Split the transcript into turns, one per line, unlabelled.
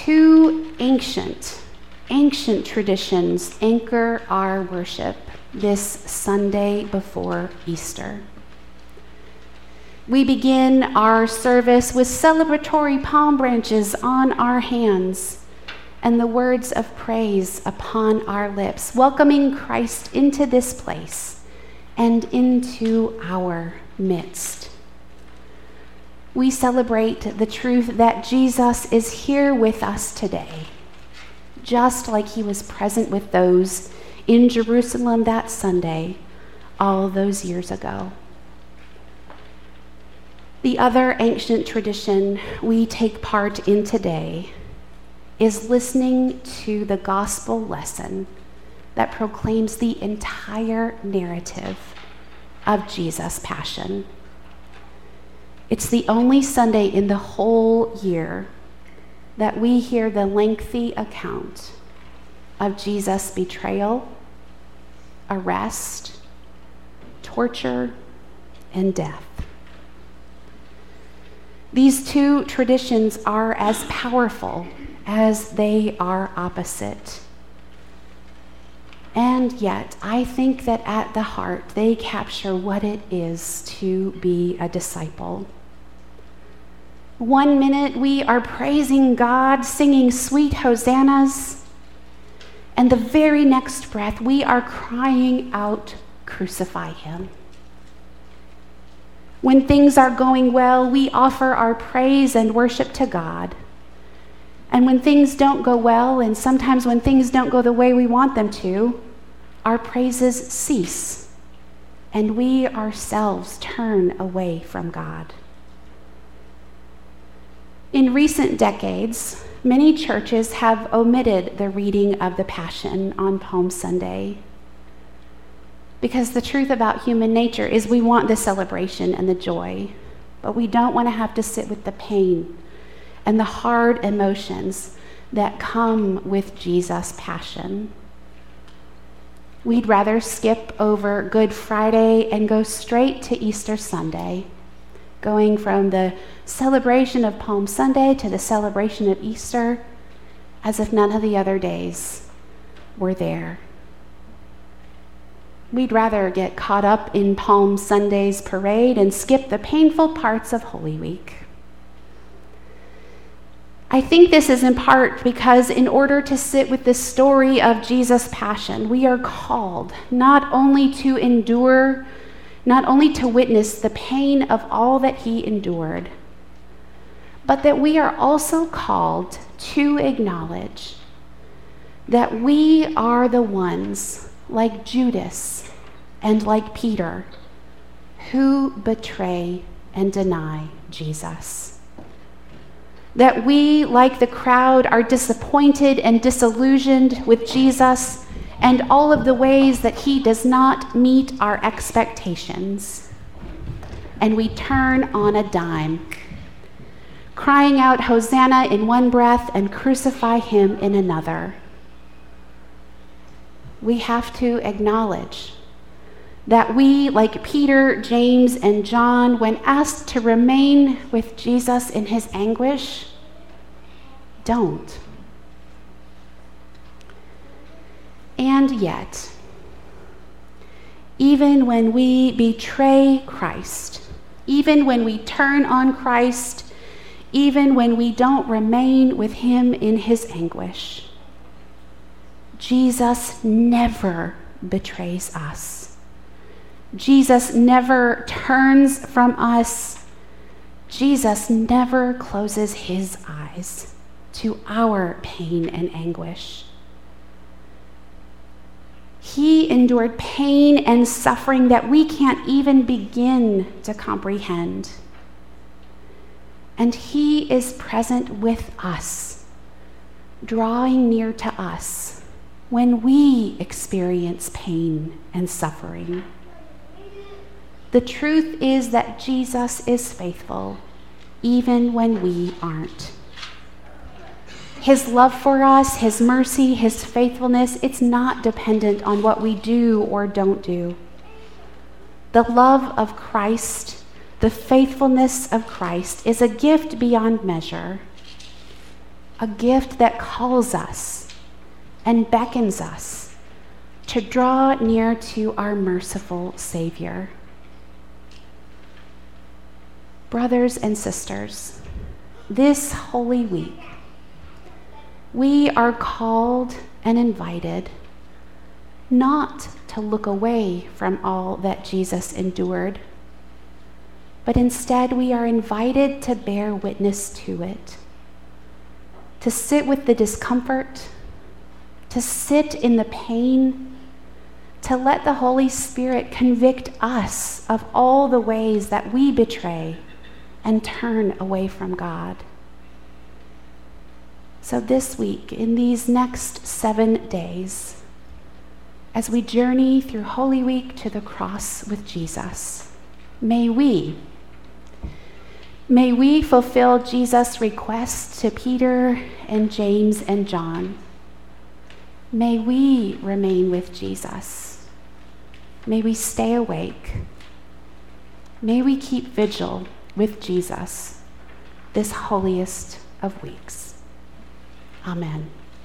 Two ancient traditions anchor our worship this Sunday before Easter. We begin our service with celebratory palm branches on our hands and the words of praise upon our lips, welcoming Christ into this place and into our midst. We celebrate the truth that Jesus is here with us today, just like he was present with those in Jerusalem that Sunday, all those years ago. The other ancient tradition we take part in today is listening to the gospel lesson that proclaims the entire narrative of Jesus' passion. It's the only Sunday in the whole year that we hear the lengthy account of Jesus' betrayal, arrest, torture, and death. These two traditions are as powerful as they are opposite. And yet, I think that at the heart, they capture what it is to be a disciple. 1 minute, we are praising God, singing sweet hosannas, and the very next breath, we are crying out, "Crucify him." When things are going well, we offer our praise and worship to God. And when things don't go well, and sometimes when things don't go the way we want them to, our praises cease, and we ourselves turn away from God. In recent decades, many churches have omitted the reading of the Passion on Palm Sunday, because the truth about human nature is we want the celebration and the joy, but we don't want to have to sit with the pain and the hard emotions that come with Jesus' passion. We'd rather skip over Good Friday and go straight to Easter Sunday, going from the celebration of Palm Sunday to the celebration of Easter, as if none of the other days were there. We'd rather get caught up in Palm Sunday's parade and skip the painful parts of Holy Week. I think this is in part because in order to sit with the story of Jesus' passion, we are called not only to endure, not only to witness the pain of all that he endured, but that we are also called to acknowledge that we are the ones, like Judas and like Peter, who betray and deny Jesus. That we, like the crowd, are disappointed and disillusioned with Jesus and all of the ways that he does not meet our expectations. And we turn on a dime, crying out Hosanna in one breath and crucify him in another. We have to acknowledge that we, like Peter, James, and John, when asked to remain with Jesus in his anguish, don't. And yet, even when we betray Christ, even when we turn on Christ, even when we don't remain with him in his anguish, Jesus never betrays us. Jesus never turns from us. Jesus never closes his eyes to our pain and anguish. He endured pain and suffering that we can't even begin to comprehend. And he is present with us, drawing near to us when we experience pain and suffering. The truth is that Jesus is faithful, even when we aren't. His love for us, his mercy, his faithfulness, it's not dependent on what we do or don't do. The love of Christ, the faithfulness of Christ is a gift beyond measure. a gift that calls us and beckons us to draw near to our merciful Savior. Brothers and sisters, this Holy Week, we are called and invited not to look away from all that Jesus endured, but instead we are invited to bear witness to it, to sit with the discomfort, to sit in the pain, to let the Holy Spirit convict us of all the ways that we betray and turn away from God. So this week, in these next 7 days, as we journey through Holy Week to the cross with Jesus, may we fulfill Jesus' request to Peter and James and John. May we remain with Jesus. May we stay awake. May we keep vigil with Jesus this holiest of weeks. Amen.